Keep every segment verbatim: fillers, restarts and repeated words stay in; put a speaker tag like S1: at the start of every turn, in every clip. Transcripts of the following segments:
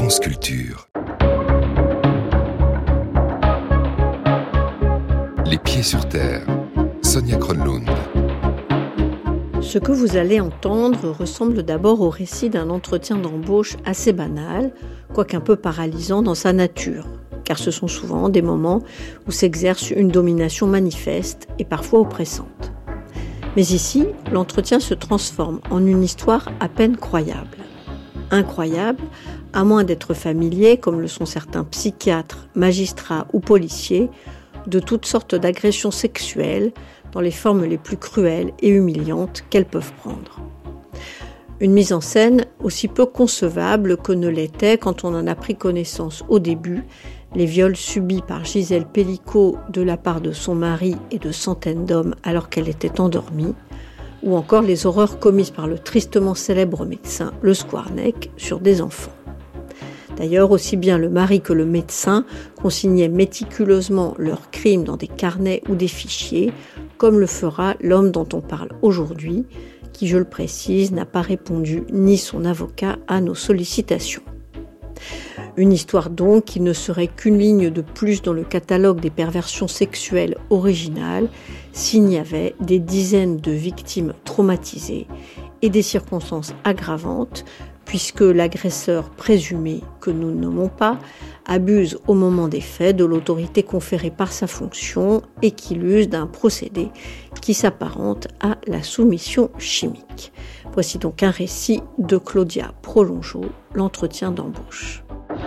S1: France Culture. Les pieds sur terre. Sonia Kronlund.
S2: Ce que vous allez entendre ressemble d'abord au récit d'un entretien d'embauche assez banal, quoiqu'un peu paralysant dans sa nature, car ce sont souvent des moments où s'exerce une domination manifeste et parfois oppressante. Mais ici, l'entretien se transforme en une histoire à peine croyable. Incroyable, à moins d'être familier, comme le sont certains psychiatres, magistrats ou policiers, de toutes sortes d'agressions sexuelles dans les formes les plus cruelles et humiliantes qu'elles peuvent prendre. Une mise en scène aussi peu concevable que ne l'était, quand on en a pris connaissance au début, les viols subis par Gisèle Pelicot de la part de son mari et de centaines d'hommes alors qu'elle était endormie, ou encore les horreurs commises par le tristement célèbre médecin Le Squarneck sur des enfants. D'ailleurs, aussi bien le mari que le médecin consignaient méticuleusement leurs crimes dans des carnets ou des fichiers, comme le fera l'homme dont on parle aujourd'hui, qui, je le précise, n'a pas répondu ni son avocat à nos sollicitations. Une histoire donc qui ne serait qu'une ligne de plus dans le catalogue des perversions sexuelles originales, s'il n'y avait des dizaines de victimes traumatisées et des circonstances aggravantes, puisque l'agresseur présumé, que nous ne nommons pas, abuse au moment des faits de l'autorité conférée par sa fonction et qu'il use d'un procédé qui s'apparente à la soumission chimique. Voici donc un récit de Claudia Prolongeau, l'entretien d'embauche.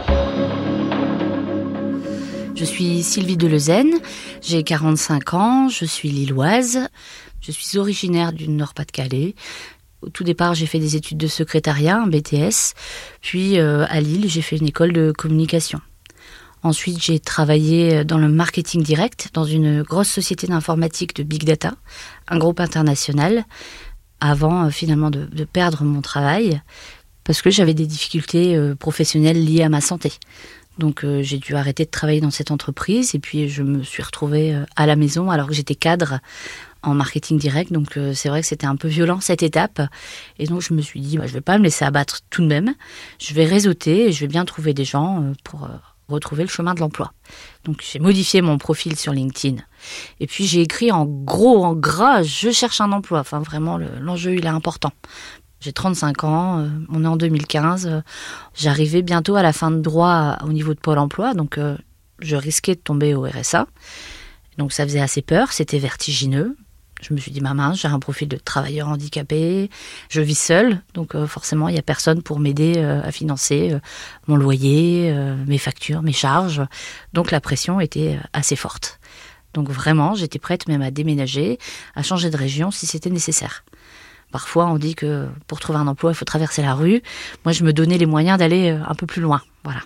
S3: Je suis Sylvie Deleuzen, j'ai quarante-cinq ans, je suis lilloise, je suis originaire du Nord-Pas-de-Calais. Au tout départ, j'ai fait des études de secrétariat, un B T S, puis euh, à Lille, j'ai fait une école de communication. Ensuite, j'ai travaillé dans le marketing direct, dans une grosse société d'informatique de big data, un groupe international, avant euh, finalement de, de perdre mon travail, parce que j'avais des difficultés euh, professionnelles liées à ma santé. Donc euh, j'ai dû arrêter de travailler dans cette entreprise, et puis je me suis retrouvée euh, à la maison alors que j'étais cadre en marketing direct, donc euh, c'est vrai que c'était un peu violent cette étape, et donc je me suis dit bah, je vais pas me laisser abattre tout de même, je vais réseauter et je vais bien trouver des gens euh, pour euh, retrouver le chemin de l'emploi. Donc j'ai modifié mon profil sur LinkedIn, et puis j'ai écrit en gros, en gras, je cherche un emploi, enfin vraiment le, l'enjeu il est important. J'ai trente-cinq ans, euh, on est en deux mille quinze, euh, j'arrivais bientôt à la fin de droit au niveau de Pôle emploi, donc euh, je risquais de tomber au R S A, donc ça faisait assez peur, c'était vertigineux. Je me suis dit, ma mince, j'ai un profil de travailleur handicapé, je vis seule, donc euh, forcément, il n'y a personne pour m'aider euh, à financer euh, mon loyer, euh, mes factures, mes charges. Donc la pression était assez forte. Donc vraiment, j'étais prête même à déménager, à changer de région si c'était nécessaire. Parfois, on dit que pour trouver un emploi, il faut traverser la rue. Moi, je me donnais les moyens d'aller un peu plus loin. Voilà.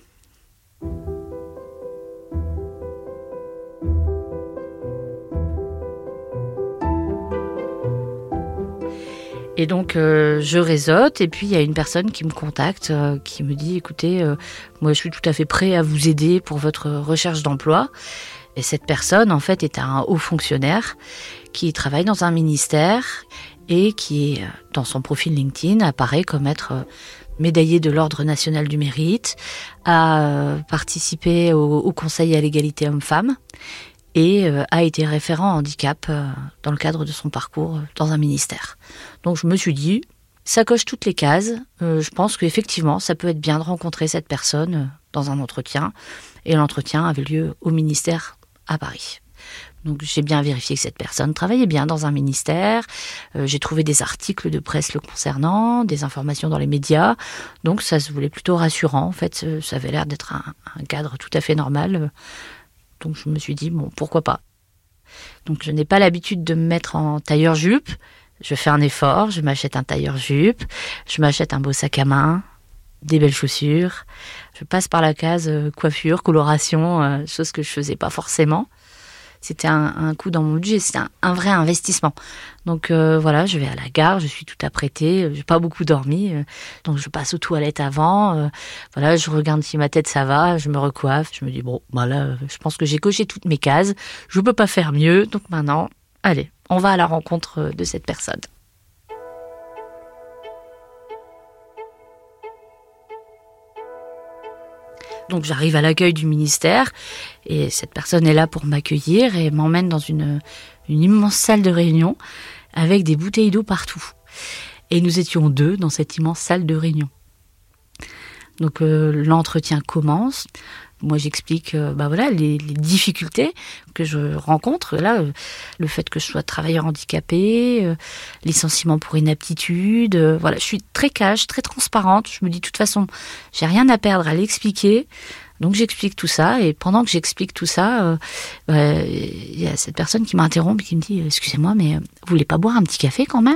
S3: Et donc, euh, je réseaute, et puis il y a une personne qui me contacte, euh, qui me dit, écoutez, euh, moi je suis tout à fait prêt à vous aider pour votre recherche d'emploi. Et cette personne, en fait, est un haut fonctionnaire qui travaille dans un ministère et qui, dans son profil LinkedIn, apparaît comme être médaillé de l'Ordre national du mérite, a participé au, au Conseil à l'égalité homme-femme, et euh, a été référent handicap euh, dans le cadre de son parcours euh, dans un ministère. Donc je me suis dit, ça coche toutes les cases, euh, je pense qu'effectivement ça peut être bien de rencontrer cette personne euh, dans un entretien, et l'entretien avait lieu au ministère à Paris. Donc j'ai bien vérifié que cette personne travaillait bien dans un ministère, euh, j'ai trouvé des articles de presse le concernant, des informations dans les médias, donc ça se voulait plutôt rassurant, en fait ça avait l'air d'être un, un cadre tout à fait normal, euh, donc je me suis dit, bon, pourquoi pas. Donc je n'ai pas l'habitude de me mettre en tailleur-jupe. Je fais un effort, je m'achète un tailleur-jupe, je m'achète un beau sac à main, des belles chaussures. Je passe par la case euh, coiffure, coloration, euh, chose que je faisais pas forcément. C'était un, un coup dans mon budget, c'était un, un vrai investissement. Donc euh, voilà, je vais à la gare, je suis tout apprêtée, j'ai pas beaucoup dormi, euh, donc je passe aux toilettes avant. Euh, voilà, je regarde si ma tête ça va, je me recoiffe, je me dis bon, bah là, je pense que j'ai coché toutes mes cases, je peux pas faire mieux, donc maintenant, allez, on va à la rencontre de cette personne. Donc j'arrive à l'accueil du ministère et cette personne est là pour m'accueillir et m'emmène dans une, une immense salle de réunion avec des bouteilles d'eau partout. Et nous étions deux dans cette immense salle de réunion. Donc euh, l'entretien commence. Moi, j'explique euh, bah voilà, les, les difficultés que je rencontre. Là, euh, le fait que je sois travailleur handicapé, euh, licenciement pour inaptitude. Euh, voilà, je suis très cash, très transparente. Je me dis, de toute façon, j'ai rien à perdre à l'expliquer. Donc, j'explique tout ça. Et pendant que j'explique tout ça, euh, euh, y a cette personne qui m'interrompt et qui me dit, excusez-moi, mais vous voulez pas boire un petit café quand même ?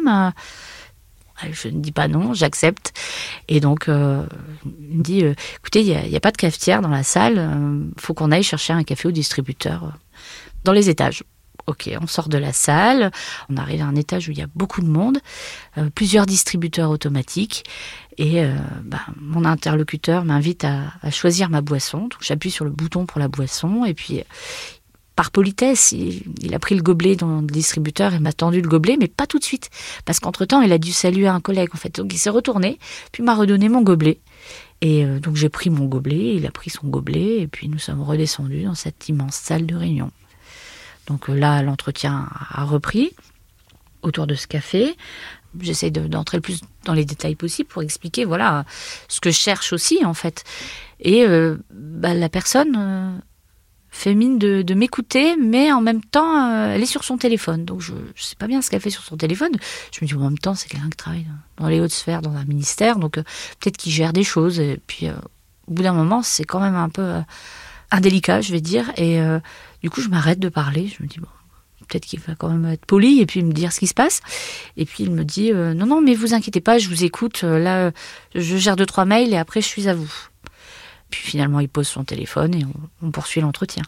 S3: Je ne dis pas non, j'accepte. Et donc, euh, il me dit, euh, écoutez, il n'y a, a pas de cafetière dans la salle, il euh, faut qu'on aille chercher un café au distributeur euh, dans les étages. Ok, on sort de la salle, on arrive à un étage où il y a beaucoup de monde, euh, plusieurs distributeurs automatiques, et euh, bah, mon interlocuteur m'invite à, à choisir ma boisson. Donc, j'appuie sur le bouton pour la boisson, et puis... Par politesse, il, il a pris le gobelet dans le distributeur et m'a tendu le gobelet, mais pas tout de suite. Parce qu'entre-temps, il a dû saluer un collègue, en fait. Donc, il s'est retourné, puis m'a redonné mon gobelet. Et euh, donc, j'ai pris mon gobelet, il a pris son gobelet, et puis nous sommes redescendus dans cette immense salle de réunion. Donc euh, là, l'entretien a repris autour de ce café. J'essaie de, d'entrer le plus dans les détails possible pour expliquer, voilà, ce que je cherche aussi, en fait. Et euh, bah, la personne... Euh, fait mine de, de m'écouter, mais en même temps, euh, elle est sur son téléphone. Donc, je ne sais pas bien ce qu'elle fait sur son téléphone. Je me dis, en même temps, c'est quelqu'un qui travaille dans les hautes sphères, dans un ministère, donc euh, peut-être qu'il gère des choses. Et puis, euh, au bout d'un moment, c'est quand même un peu euh, indélicat, je vais dire. Et euh, du coup, je m'arrête de parler. Je me dis, bon, peut-être qu'il va quand même être poli et puis me dire ce qui se passe. Et puis, il me dit, euh, non, non, mais vous inquiétez pas, je vous écoute. Là, je gère deux, trois mails et après, je suis à vous. Puis finalement, il pose son téléphone et on, on poursuit l'entretien.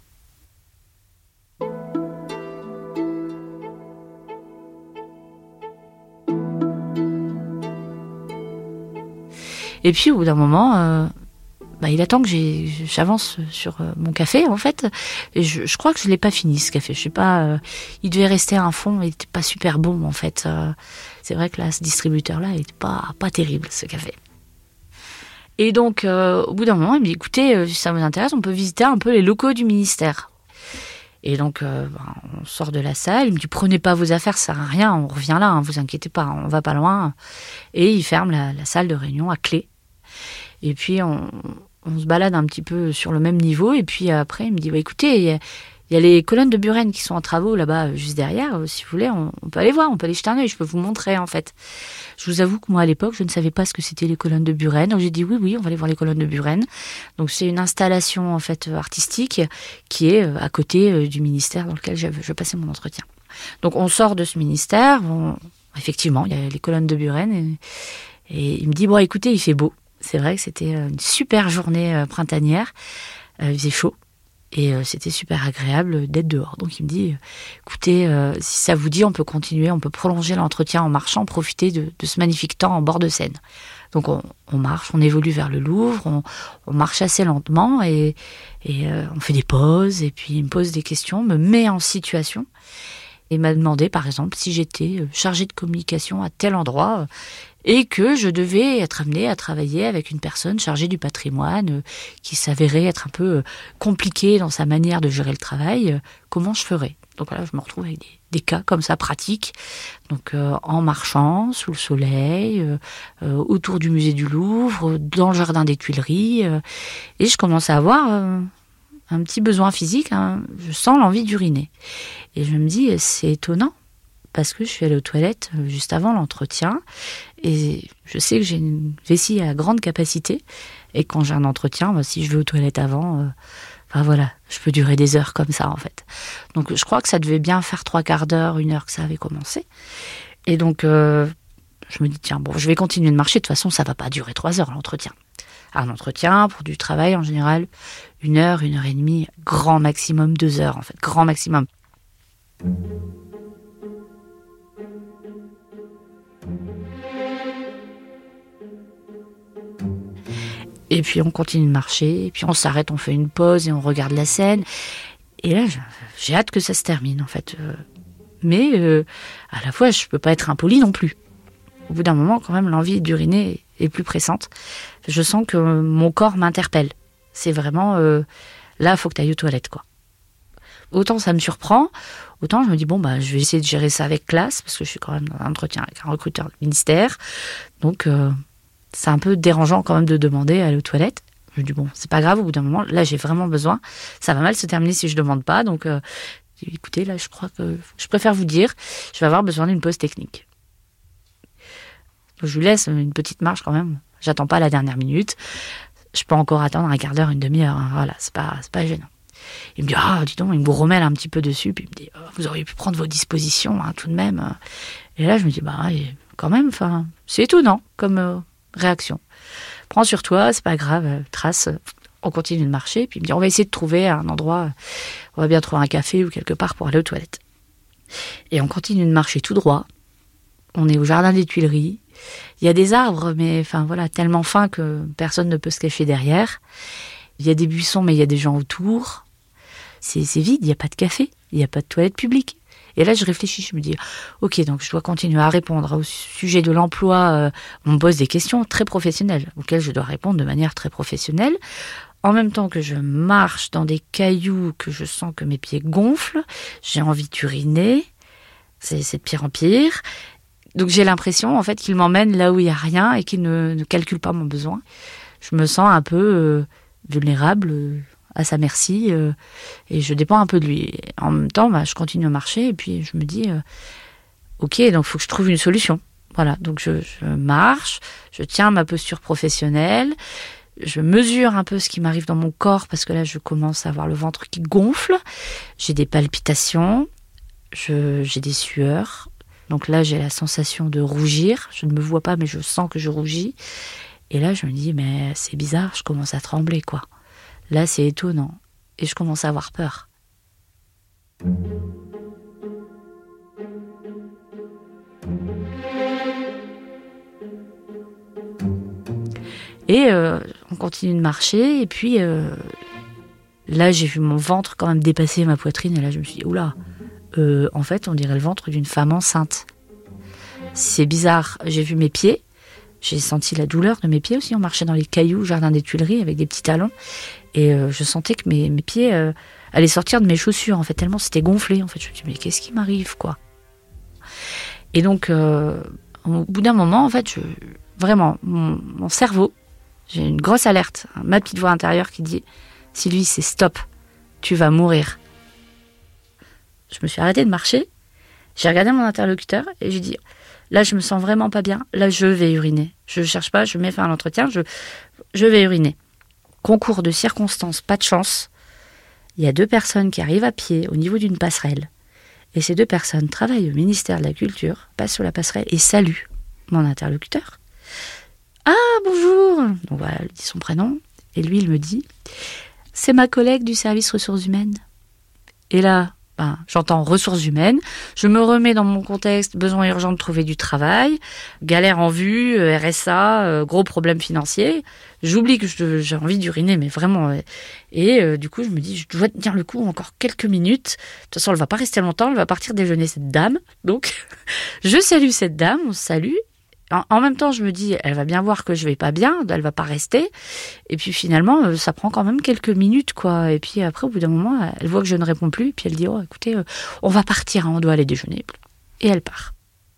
S3: Et puis, au bout d'un moment, euh, bah, il attend que j'ai, j'avance sur euh, mon café, en fait. Et je, je crois que je ne l'ai pas fini, ce café. Je sais pas, euh, il devait rester à un fond, il n'était pas super bon, en fait. Euh, c'est vrai que là, ce distributeur-là, il n'était pas, pas terrible, ce café. Et donc, euh, au bout d'un moment, il me dit, écoutez, euh, si ça vous intéresse, on peut visiter un peu les locaux du ministère. Et donc, euh, ben, on sort de la salle, il me dit, prenez pas vos affaires, ça sert à rien, on revient là, hein, vous inquiétez pas, on va pas loin. Et il ferme la, la salle de réunion à clé. Et puis, on, on se balade un petit peu sur le même niveau. Et puis après, il me dit, bah, écoutez, il y a... Il y a les colonnes de Buren qui sont en travaux là-bas, juste derrière. Si vous voulez, on, on peut aller voir, on peut aller jeter un œil, je peux vous montrer en fait. Je vous avoue que moi à l'époque, je ne savais pas ce que c'était les colonnes de Buren. Donc j'ai dit oui, oui, on va aller voir les colonnes de Buren. Donc c'est une installation en fait artistique qui est à côté du ministère dans lequel je, je passais mon entretien. Donc on sort de ce ministère, on, effectivement, il y a les colonnes de Buren et, et il me dit bon, écoutez, il fait beau. C'est vrai que c'était une super journée printanière, il faisait chaud. Et euh, c'était super agréable d'être dehors. Donc il me dit, écoutez, euh, si ça vous dit, on peut continuer, on peut prolonger l'entretien en marchant, profiter de, de ce magnifique temps en bord de Seine. Donc on, on marche, on évolue vers le Louvre, on, on marche assez lentement et, et euh, on fait des pauses. Et puis il me pose des questions, me met en situation et m'a demandé, par exemple, si j'étais chargée de communication à tel endroit et que je devais être amenée à travailler avec une personne chargée du patrimoine euh, qui s'avérait être un peu euh, compliquée dans sa manière de gérer le travail, euh, comment je ferais ? Donc là, je me retrouve avec des, des cas comme ça pratiques, donc euh, en marchant sous le soleil, euh, euh, autour du musée du Louvre, dans le jardin des Tuileries, euh, et je commence à avoir euh, un petit besoin physique, hein, je sens l'envie d'uriner. Et je me dis, c'est étonnant, parce que je suis allée aux toilettes juste avant l'entretien, et je sais que j'ai une vessie à grande capacité, et quand j'ai un entretien, bah, si je vais aux toilettes avant, euh, bah voilà, je peux durer des heures comme ça en fait. Donc je crois que ça devait bien faire trois quarts d'heure, une heure que ça avait commencé, et donc euh, je me dis tiens bon, je vais continuer de marcher, de toute façon ça va pas durer trois heures l'entretien. Un entretien pour du travail en général, une heure, une heure et demie, grand maximum deux heures en fait, grand maximum. Et puis on continue de marcher, et puis on s'arrête, on fait une pause et on regarde la scène. Et là, j'ai hâte que ça se termine en fait. Mais euh, à la fois, je peux pas être impolie non plus. Au bout d'un moment, quand même, l'envie d'uriner est plus pressante. Je sens que mon corps m'interpelle. C'est vraiment, euh, là, il faut que tu ailles aux toilettes, quoi. Autant ça me surprend, autant je me dis, bon, bah, je vais essayer de gérer ça avec classe, parce que je suis quand même dans un entretien avec un recruteur du ministère. Donc, euh, c'est un peu dérangeant quand même de demander à aller aux toilettes. Je me dis, bon, c'est pas grave, au bout d'un moment, là, j'ai vraiment besoin. Ça va mal se terminer si je demande pas. Donc, euh, écoutez, là, je crois que je préfère vous dire, je vais avoir besoin d'une pause technique. Donc, je lui laisse une petite marche quand même. J'attends pas la dernière minute. Je peux encore attendre un quart d'heure, une demi-heure. Hein. Voilà, c'est pas, c'est pas gênant. Il me dit, ah, dis donc, il me remêle un petit peu dessus. Puis il me dit, oh, vous auriez pu prendre vos dispositions, hein, tout de même. Et là, je me dis, bah, quand même, enfin, c'est étonnant comme euh, réaction. Prends sur toi, c'est pas grave, euh, trace. On continue de marcher. Puis il me dit, on va essayer de trouver un endroit, on va bien trouver un café ou quelque part pour aller aux toilettes. Et on continue de marcher tout droit. On est au jardin des Tuileries. Il y a des arbres, mais enfin voilà, tellement fins que personne ne peut se cacher derrière. Il y a des buissons, mais il y a des gens autour. C'est, c'est vide, il n'y a pas de café, il n'y a pas de toilette publique. Et là, je réfléchis, je me dis, ok, donc je dois continuer à répondre au sujet de l'emploi. Euh, on me pose des questions très professionnelles, auxquelles je dois répondre de manière très professionnelle. En même temps que je marche dans des cailloux, que je sens que mes pieds gonflent, j'ai envie d'uriner, c'est, c'est de pire en pire. Donc j'ai l'impression en fait qu'il m'emmène là où il n'y a rien et qu'il ne, ne calcule pas mon besoin. Je me sens un peu euh, vulnérable, euh, à sa merci, euh, et je dépends un peu de lui. Et en même temps, bah, je continue à marcher et puis je me dis, euh, ok, donc il faut que je trouve une solution. Voilà, donc je, je marche, je tiens ma posture professionnelle, je mesure un peu ce qui m'arrive dans mon corps parce que là je commence à avoir le ventre qui gonfle, j'ai des palpitations, je, j'ai des sueurs. Donc là, j'ai la sensation de rougir. Je ne me vois pas, mais je sens que je rougis. Et là, je me dis, mais c'est bizarre, je commence à trembler, quoi. Là, c'est étonnant. Et je commence à avoir peur. Et euh, on continue de marcher. Et puis, euh, là, j'ai vu mon ventre quand même dépasser ma poitrine. Et là, je me suis dit, oula. Euh, en fait, on dirait le ventre d'une femme enceinte. C'est bizarre. J'ai vu mes pieds. J'ai senti la douleur de mes pieds aussi. On marchait dans les cailloux, jardin des Tuileries, avec des petits talons. Et euh, je sentais que mes, mes pieds euh, allaient sortir de mes chaussures, en fait, tellement c'était gonflé. En fait, je me dis, mais qu'est-ce qui m'arrive, quoi ? Et donc, euh, au bout d'un moment, en fait, je, vraiment, mon, mon cerveau, j'ai une grosse alerte. Ma petite voix intérieure qui dit, Sylvie, c'est stop. Tu vas mourir. Je me suis arrêtée de marcher, j'ai regardé mon interlocuteur et j'ai dit, là je me sens vraiment pas bien, là je vais uriner. Je ne cherche pas, je mets fin à l'entretien, je, je vais uriner. Concours de circonstances, pas de chance, il y a deux personnes qui arrivent à pied au niveau d'une passerelle. Et ces deux personnes travaillent au ministère de la Culture, passent sur la passerelle et saluent mon interlocuteur. Ah, bonjour. Donc voilà, elle dit son prénom. Et lui, il me dit, c'est ma collègue du service ressources humaines. Et là, ben, j'entends ressources humaines, je me remets dans mon contexte, besoin urgent de trouver du travail, galère en vue, R S A, euh, gros problème financier. J'oublie que je, j'ai envie d'uriner, mais vraiment. Et, et euh, du coup, je me dis, je dois tenir le coup encore quelques minutes. De toute façon, elle va pas rester longtemps, elle va partir déjeuner, cette dame. Donc, je salue cette dame, on se salue. En, en même temps, je me dis, elle va bien voir que je vais pas bien, elle va pas rester. Et puis finalement, ça prend quand même quelques minutes, quoi. Et puis après, au bout d'un moment, elle voit que je ne réponds plus. Et puis elle dit, oh, écoutez, euh, on va partir, hein, on doit aller déjeuner. Et elle part.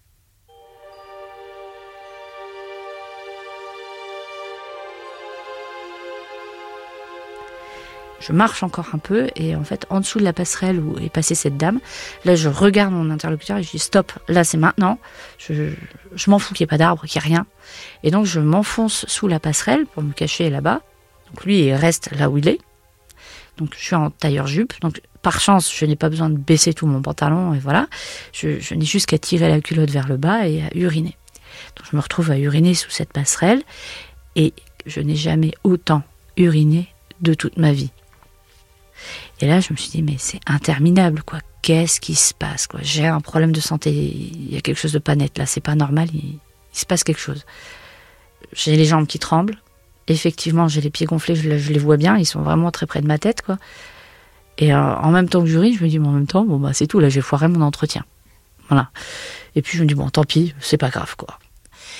S3: Je marche encore un peu et en fait, en dessous de la passerelle où est passée cette dame, là, je regarde mon interlocuteur et je dis stop, là, c'est maintenant. Je, je m'en fous qu'il n'y ait pas d'arbre, qu'il n'y ait rien. Et donc, je m'enfonce sous la passerelle pour me cacher là-bas. Donc, lui, il reste là où il est. Donc, je suis en tailleur-jupe. Donc, par chance, je n'ai pas besoin de baisser tout mon pantalon et voilà. Je, je n'ai juste qu'à tirer la culotte vers le bas et à uriner. Donc, je me retrouve à uriner sous cette passerelle et je n'ai jamais autant uriné de toute ma vie. Et là, je me suis dit, mais c'est interminable, quoi. Qu'est-ce qui se passe, quoi ? J'ai un problème de santé. Il y a quelque chose de pas net, là. C'est pas normal. Il, il se passe quelque chose. J'ai les jambes qui tremblent. Effectivement, j'ai les pieds gonflés. Je, je les vois bien. Ils sont vraiment très près de ma tête, quoi. Et euh, en même temps que j'urine, je me dis, mais en même temps, bon, bah, c'est tout. Là, j'ai foiré mon entretien. Voilà. Et puis, je me dis, bon, tant pis, c'est pas grave, quoi.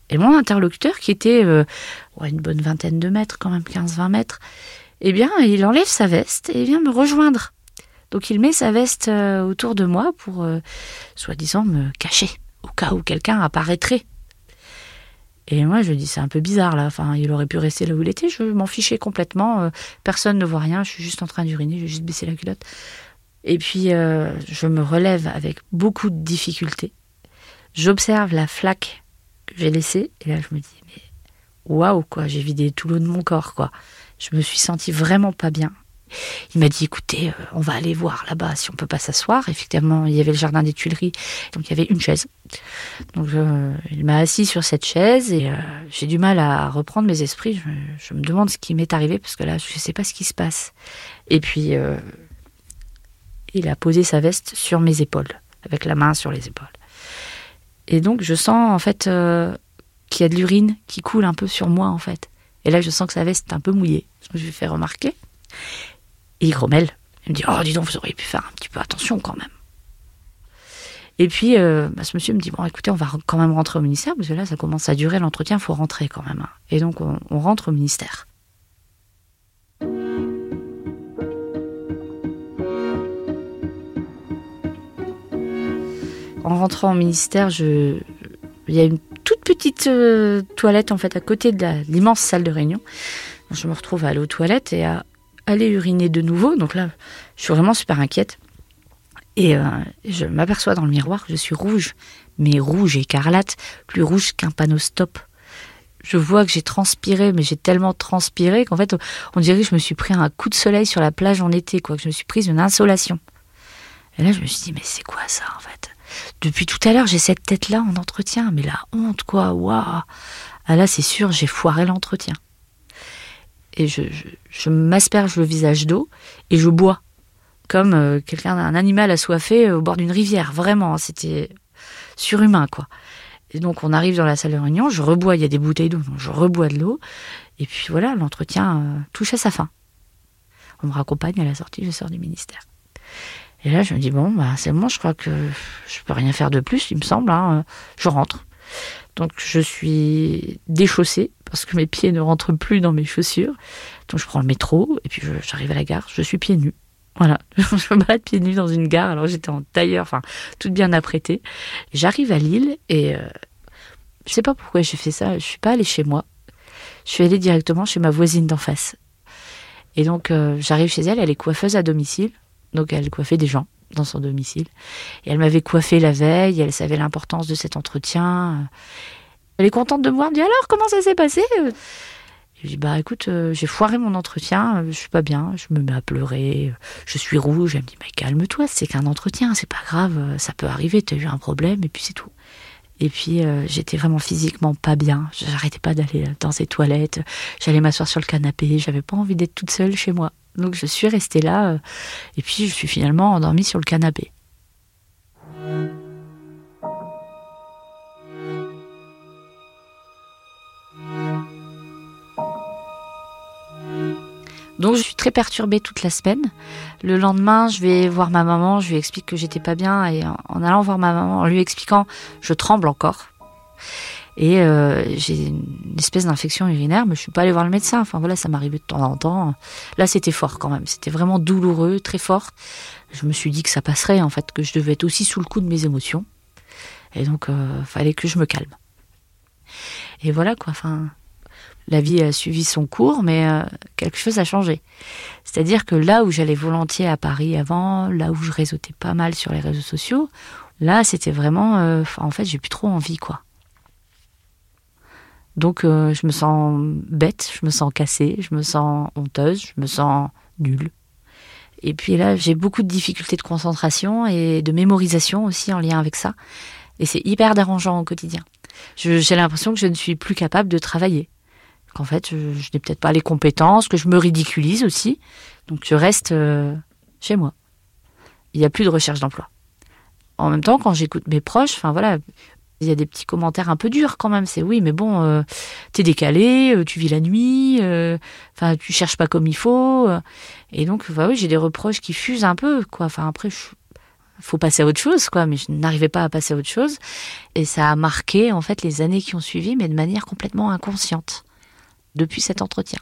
S3: Et mon interlocuteur, qui était euh, ouais, une bonne vingtaine de mètres, quand même quinze vingt mètres, eh bien, il enlève sa veste et il vient me rejoindre. Donc il met sa veste euh, autour de moi pour, euh, soi-disant, me cacher, au cas où quelqu'un apparaîtrait. Et moi, je dis, c'est un peu bizarre, là. Enfin, il aurait pu rester là où il était. Je m'en fichais complètement. Euh, personne ne voit rien. Je suis juste en train d'uriner. Je vais juste baisser la culotte. Et puis, euh, je me relève avec beaucoup de difficultés. J'observe la flaque que j'ai laissée. Et là, je me dis, mais waouh, quoi. J'ai vidé tout l'eau de mon corps, quoi. Je me suis sentie vraiment pas bien. Il m'a dit, écoutez, euh, on va aller voir là-bas si on peut pas s'asseoir. Effectivement, il y avait le jardin des Tuileries, donc il y avait une chaise. Donc euh, il m'a assis sur cette chaise et euh, j'ai du mal à reprendre mes esprits. Je, je me demande ce qui m'est arrivé parce que là, je sais pas ce qui se passe. Et puis, euh, il a posé sa veste sur mes épaules, avec la main sur les épaules. Et donc, je sens en fait euh, qu'il y a de l'urine qui coule un peu sur moi en fait. Et là, je sens que sa veste est un peu mouillée. Je lui fais remarquer. Et il grommelle. Il me dit, oh, dis donc, vous auriez pu faire un petit peu attention quand même. Et puis, euh, bah, ce monsieur me dit, bon, écoutez, on va quand même rentrer au ministère, parce que là, ça commence à durer l'entretien, il faut rentrer quand même. Hein. Et donc, on, on rentre au ministère. En rentrant au ministère, je... il y a une toute petite euh, toilette, en fait, à côté de, la, de l'immense salle de réunion. Donc, je me retrouve à aller aux toilettes et à aller uriner de nouveau. Donc là, je suis vraiment super inquiète. Et euh, je m'aperçois dans le miroir que je suis rouge, mais rouge écarlate, plus rouge qu'un panneau stop. Je vois que j'ai transpiré, mais j'ai tellement transpiré qu'en fait, on dirait que je me suis pris un coup de soleil sur la plage en été, quoi, que je me suis prise une insolation. Et là, je me suis dit, mais c'est quoi ça, en fait ? Depuis tout à l'heure, j'ai cette tête-là en entretien, mais la honte, quoi, waouh ! Ah là, c'est sûr, j'ai foiré l'entretien. Et je, je, je m'asperge le visage d'eau et je bois. Comme euh, quelqu'un, un animal assoiffé au bord d'une rivière. Vraiment, c'était surhumain, quoi. Et donc, on arrive dans la salle de réunion, je rebois, il y a des bouteilles d'eau, donc je rebois de l'eau. Et puis voilà, l'entretien euh, touche à sa fin. On me raccompagne à la sortie, je sors du ministère. Et là, je me dis, bon, bah, c'est bon, je crois que je peux rien faire de plus, il me semble. Hein, je rentre. Donc, je suis déchaussée parce que mes pieds ne rentrent plus dans mes chaussures. Donc, je prends le métro et puis je, j'arrive à la gare. Je suis pieds nus. Voilà, je me balade pieds nus dans une gare. Alors, j'étais en tailleur, enfin, toute bien apprêtée. J'arrive à Lille et euh, je sais pas pourquoi j'ai fait ça. Je suis pas allée chez moi. Je suis allée directement chez ma voisine d'en face. Et donc, euh, j'arrive chez elle. Elle est coiffeuse à domicile. Donc, elle coiffait des gens dans son domicile. Et elle m'avait coiffé la veille, elle savait l'importance de cet entretien. Elle est contente de me voir, elle me dit, alors, comment ça s'est passé ? Je dis, bah écoute, euh, j'ai foiré mon entretien, euh, je suis pas bien, je me mets à pleurer, euh, je suis rouge. Elle me dit, mais calme-toi, c'est qu'un entretien, c'est pas grave, euh, ça peut arriver, t'as eu un problème, et puis c'est tout. Et puis, euh, j'étais vraiment physiquement pas bien, j'arrêtais pas d'aller dans ces toilettes, j'allais m'asseoir sur le canapé, j'avais pas envie d'être toute seule chez moi. Donc je suis restée là, euh, et puis je suis finalement endormie sur le canapé. Donc je suis très perturbée toute la semaine. Le lendemain, je vais voir ma maman, je lui explique que j'étais pas bien, et en allant voir ma maman, en lui expliquant, je tremble encore. Et euh, j'ai une espèce d'infection urinaire, mais je suis pas allée voir le médecin. Enfin voilà, ça m'arrivait de temps en temps. Là, c'était fort quand même. C'était vraiment douloureux, très fort. Je me suis dit que ça passerait, en fait, que je devais être aussi sous le coup de mes émotions. Et donc, euh, fallait que je me calme. Et voilà quoi. Enfin, la vie a suivi son cours, mais euh, quelque chose a changé. C'est-à-dire que là où j'allais volontiers à Paris avant, là où je réseautais pas mal sur les réseaux sociaux, là, c'était vraiment, euh, en fait, j'ai plus trop envie, quoi. Donc, euh, je me sens bête, je me sens cassée, je me sens honteuse, je me sens nulle. Et puis là, j'ai beaucoup de difficultés de concentration et de mémorisation aussi en lien avec ça. Et c'est hyper dérangeant au quotidien. Je, j'ai l'impression que je ne suis plus capable de travailler. Qu'en fait, je, je n'ai peut-être pas les compétences, que je me ridiculise aussi. Donc, je reste euh, chez moi. Il n'y a plus de recherche d'emploi. En même temps, quand j'écoute mes proches, enfin voilà... Il y a des petits commentaires un peu durs quand même. C'est oui, mais bon, euh, t'es décalé, euh, tu vis la nuit, enfin, euh, tu cherches pas comme il faut. Euh, et donc, bah oui, j'ai des reproches qui fusent un peu, quoi. Enfin, après, je, faut passer à autre chose, quoi. Mais je n'arrivais pas à passer à autre chose. Et ça a marqué, en fait, les années qui ont suivi, mais de manière complètement inconsciente, depuis cet entretien.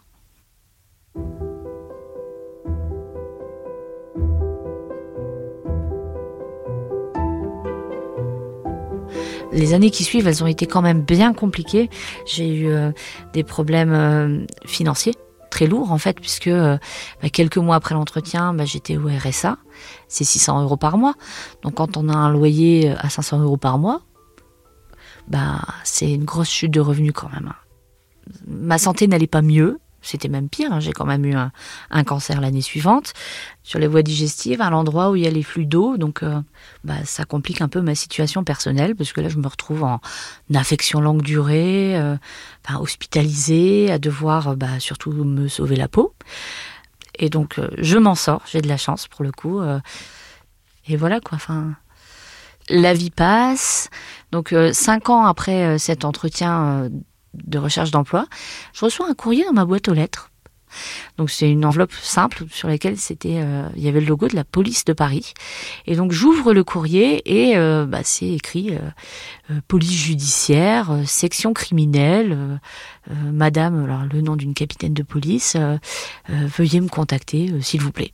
S3: Les années qui suivent, elles ont été quand même bien compliquées. J'ai eu euh, des problèmes euh, financiers très lourds, en fait, puisque euh, bah, quelques mois après l'entretien, bah, j'étais au R S A. C'est six cents euros par mois. Donc quand on a un loyer à cinq cents euros par mois, bah, c'est une grosse chute de revenus quand même. Ma santé n'allait pas mieux. C'était même pire, hein. J'ai quand même eu un, un cancer l'année suivante, sur les voies digestives, à l'endroit où il y a les flux d'eau. Donc euh, bah, ça complique un peu ma situation personnelle, parce que là je me retrouve en affection longue durée, euh, enfin, hospitalisée, à devoir bah, surtout me sauver la peau. Et donc euh, je m'en sors, j'ai de la chance pour le coup. Euh, et voilà quoi, enfin... La vie passe. Donc euh, cinq ans après euh, cet entretien... Euh, de recherche d'emploi, je reçois un courrier dans ma boîte aux lettres. Donc c'est une enveloppe simple sur laquelle c'était, euh, il y avait le logo de la police de Paris. Et donc j'ouvre le courrier et euh, bah, c'est écrit euh, euh, police judiciaire, euh, section criminelle, euh, euh, madame, alors le nom d'une capitaine de police, euh, euh, veuillez me contacter euh, s'il vous plaît.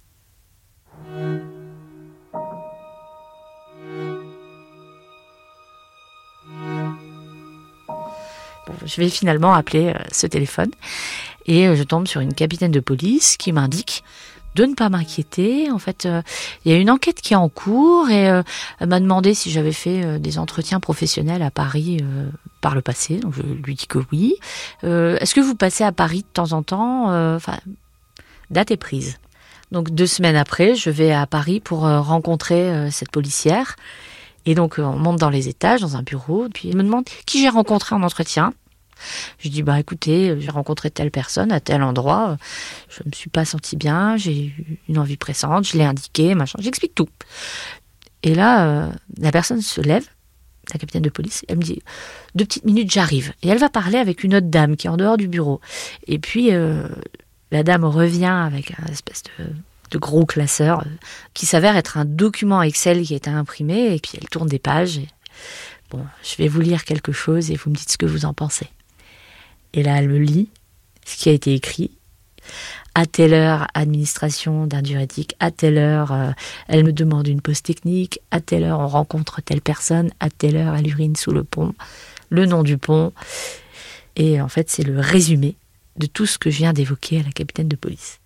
S3: Je vais finalement appeler euh, ce téléphone et euh, je tombe sur une capitaine de police qui m'indique de ne pas m'inquiéter. En fait, euh, il y a une enquête qui est en cours et euh, elle m'a demandé si j'avais fait euh, des entretiens professionnels à Paris euh, par le passé. Donc je lui dis que oui. Euh, est-ce que vous passez à Paris de temps en temps ? euh, Enfin, date est prise. Donc deux semaines après, je vais à Paris pour euh, rencontrer euh, cette policière. Et donc on monte dans les étages, dans un bureau, puis elle me demande qui j'ai rencontré en entretien. Je dis bah écoutez, j'ai rencontré telle personne à tel endroit, je me suis pas sentie bien, j'ai eu une envie pressante, je l'ai indiqué, machin, j'explique tout. Et là, euh, la personne se lève, la capitaine de police, elle me dit deux petites minutes, j'arrive. Et elle va parler avec une autre dame qui est en dehors du bureau. Et puis euh, la dame revient avec un espèce de de gros classeur, euh, qui s'avère être un document Excel qui a été imprimé, et puis elle tourne des pages. Et, bon, je vais vous lire quelque chose et vous me dites ce que vous en pensez. Et là, elle me lit ce qui a été écrit. À telle heure, administration d'un diurétique. À telle heure, euh, elle me demande une pause technique. À telle heure, on rencontre telle personne. À telle heure, elle urine sous le pont. Le nom du pont. Et en fait, c'est le résumé de tout ce que je viens d'évoquer à la capitaine de police.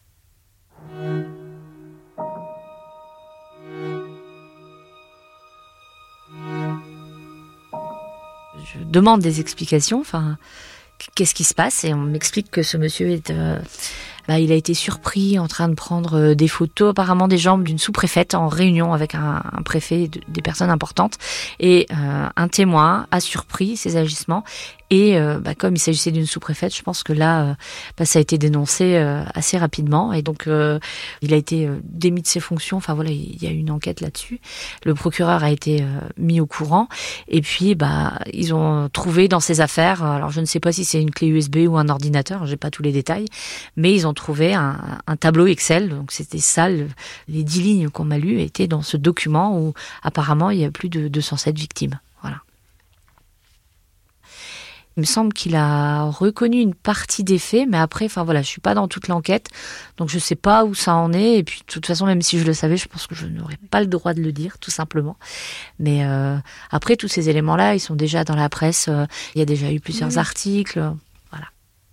S3: Je demande des explications, enfin, qu'est-ce qui se passe ? Et on m'explique que ce monsieur est, euh, bah, il a été surpris en train de prendre des photos, apparemment des jambes d'une sous-préfète en réunion avec un, un préfet, de, des personnes importantes. Et euh, un témoin a surpris ces agissements. Et euh, bah, comme il s'agissait d'une sous-préfète, je pense que là, euh, bah, ça a été dénoncé euh, assez rapidement. Et donc, euh, il a été euh, démis de ses fonctions. Enfin voilà, il y a eu une enquête là-dessus. Le procureur a été euh, mis au courant. Et puis, bah, ils ont trouvé dans ses affaires, alors je ne sais pas si c'est une clé U S B ou un ordinateur, j'ai pas tous les détails, mais ils ont trouvé un, un tableau Excel. Donc c'était ça, le, les dix lignes qu'on m'a lues étaient dans ce document où apparemment il y a plus de deux cent sept victimes. Voilà. Il me semble qu'il a reconnu une partie des faits, mais après, enfin voilà, je suis pas dans toute l'enquête, donc je sais pas où ça en est. Et puis, de toute façon, même si je le savais, je pense que je n'aurais pas le droit de le dire, tout simplement. Mais euh, après, tous ces éléments-là, ils sont déjà dans la presse. Euh, il y a déjà eu plusieurs oui. articles. Voilà.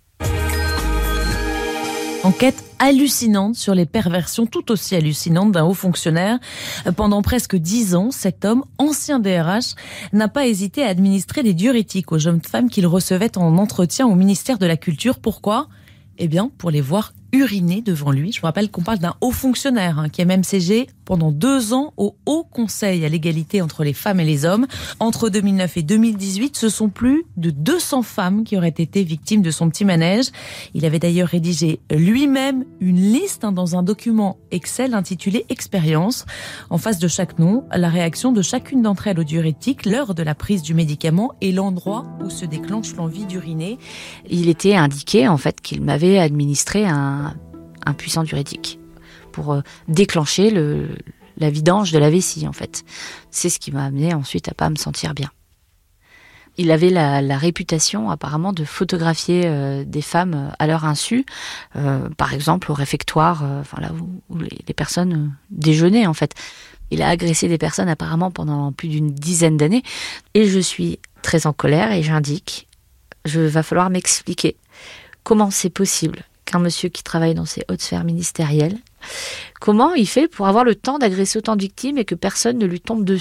S4: Enquête hallucinante sur les perversions tout aussi hallucinantes d'un haut fonctionnaire. Pendant presque dix ans, cet homme, ancien D R H, n'a pas hésité à administrer des diurétiques aux jeunes femmes qu'il recevait en entretien au ministère de la Culture. Pourquoi ? Eh bien, pour les voir uriner devant lui. Je vous rappelle qu'on parle d'un haut fonctionnaire hein, qui a même siégé pendant deux ans au Haut Conseil à l'égalité entre les femmes et les hommes. Entre deux mille neuf et deux mille dix-huit, ce sont plus de deux cents femmes qui auraient été victimes de son petit manège. Il avait d'ailleurs rédigé lui-même une liste hein, dans un document Excel intitulé « Expérience ». En face de chaque nom, la réaction de chacune d'entre elles au diurétique, l'heure de la prise du médicament et l'endroit où se déclenche l'envie d'uriner.
S3: Il était indiqué en fait qu'il m'avait administré un un puissant diurétique pour euh, déclencher le, la vidange de la vessie en fait. C'est ce qui m'a amené ensuite à pas me sentir bien. Il avait la, la réputation apparemment de photographier euh, des femmes à leur insu, euh, par exemple au réfectoire, euh, enfin là où, où les, les personnes euh, déjeunaient en fait. Il a agressé des personnes apparemment pendant plus d'une dizaine d'années et je suis très en colère et j'indique, je va falloir m'expliquer comment c'est possible qu'un monsieur qui travaille dans ces hautes sphères ministérielles, comment il fait pour avoir le temps d'agresser autant de victimes et que personne ne lui tombe dessus ?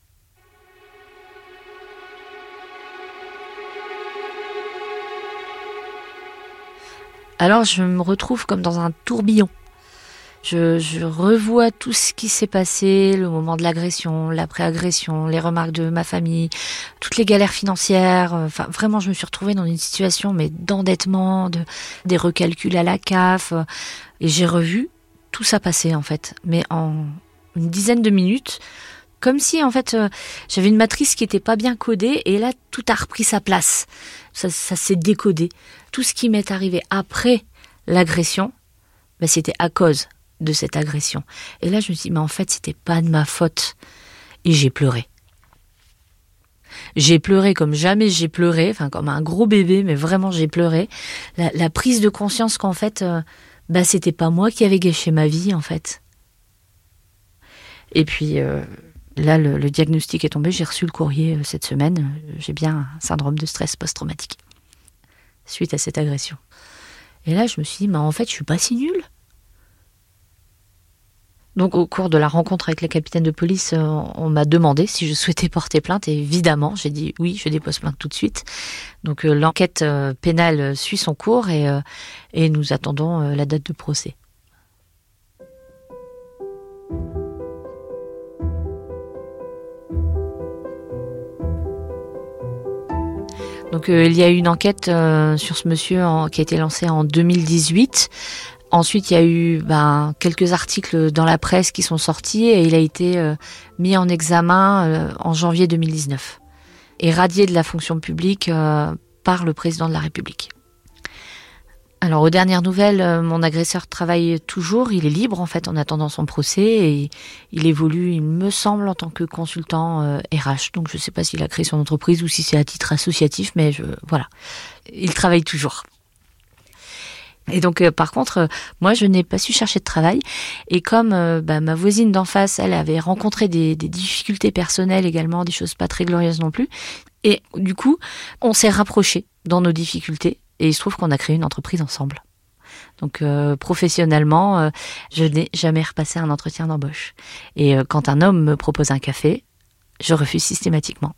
S3: Alors je me retrouve comme dans un tourbillon. Je, je revois tout ce qui s'est passé, le moment de l'agression, l'après-agression, les remarques de ma famille, toutes les galères financières. Enfin, vraiment, je me suis retrouvée dans une situation mais d'endettement, de, des recalculs à la C A F. Et j'ai revu tout ça passer, en fait. Mais en une dizaine de minutes, comme si, en fait, euh, j'avais une matrice qui était pas bien codée et là, tout a repris sa place. Ça, ça s'est décodé. Tout ce qui m'est arrivé après l'agression, ben, c'était à cause de cette agression. Et là, je me suis dit, mais en fait, c'était pas de ma faute. Et j'ai pleuré. J'ai pleuré comme jamais j'ai pleuré, enfin, comme un gros bébé, mais vraiment, j'ai pleuré. La, la prise de conscience qu'en fait, euh, bah, c'était pas moi qui avais gâché ma vie, en fait. Et puis, euh, là, le, le diagnostic est tombé. J'ai reçu le courrier euh, cette semaine. J'ai bien un syndrome de stress post-traumatique suite à cette agression. Et là, je me suis dit, mais en fait, je suis pas si nulle. Donc, au cours de la rencontre avec les capitaines de police, euh, on m'a demandé si je souhaitais porter plainte. Et évidemment, j'ai dit oui, je dépose plainte tout de suite. Donc, euh, l'enquête euh, pénale suit son cours et, euh, et nous attendons euh, la date de procès. Donc, euh, il y a eu une enquête euh, sur ce monsieur en, qui a été lancée en deux mille dix-huit. Ensuite, il y a eu ben, quelques articles dans la presse qui sont sortis et il a été euh, mis en examen euh, en janvier deux mille dix-neuf et radié de la fonction publique euh, par le président de la République. Alors, aux dernières nouvelles, euh, mon agresseur travaille toujours. Il est libre, en fait, en attendant son procès et il évolue, il me semble, en tant que consultant euh, R H. Donc, je ne sais pas s'il a créé son entreprise ou si c'est à titre associatif, mais je, voilà, il travaille toujours. Et donc, euh, par contre, euh, moi, je n'ai pas su chercher de travail. Et comme euh, bah, ma voisine d'en face, elle avait rencontré des, des difficultés personnelles également, des choses pas très glorieuses non plus. Et du coup, on s'est rapprochés dans nos difficultés. Et il se trouve qu'on a créé une entreprise ensemble. Donc, euh, professionnellement, euh, je n'ai jamais repassé un entretien d'embauche. Et euh, quand un homme me propose un café, je refuse systématiquement.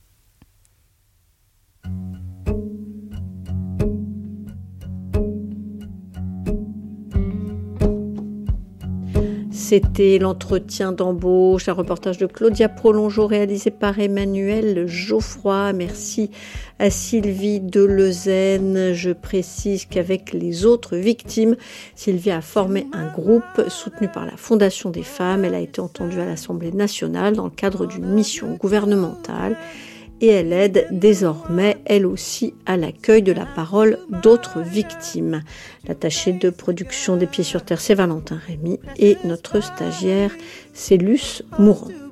S2: C'était l'entretien d'embauche, un reportage de Claudia Prolongeau réalisé par Emmanuel Geoffroy. Merci à Sylvie Deleuzen. Je précise qu'avec les autres victimes, Sylvie a formé un groupe soutenu par la Fondation des femmes. Elle a été entendue à l'Assemblée nationale dans le cadre d'une mission gouvernementale. Et elle aide désormais, elle aussi, à l'accueil de la parole d'autres victimes. L'attaché de production des Pieds sur Terre, c'est Valentin Rémy, et notre stagiaire, c'est Luce Mourant.